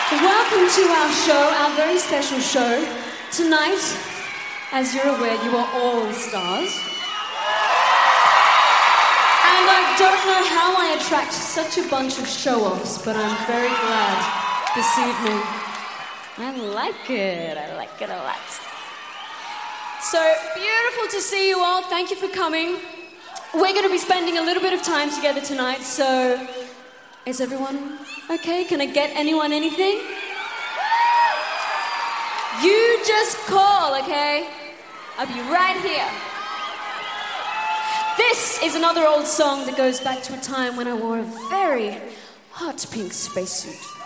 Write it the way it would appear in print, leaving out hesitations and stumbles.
Welcome to our show, our very special show. Tonight, as you're aware, you are all stars. And I don't know how I attract such a bunch of show-offs, but I'm very glad this evening. I like it a lot. So, beautiful to see you all. Thank you for coming. We're going to be spending a little bit of time together tonight, so is everyone okay? Can I get anyone anything? You just call, okay? I'll be right here. This is another old song that goes back to a time when I wore a very hot pink spacesuit.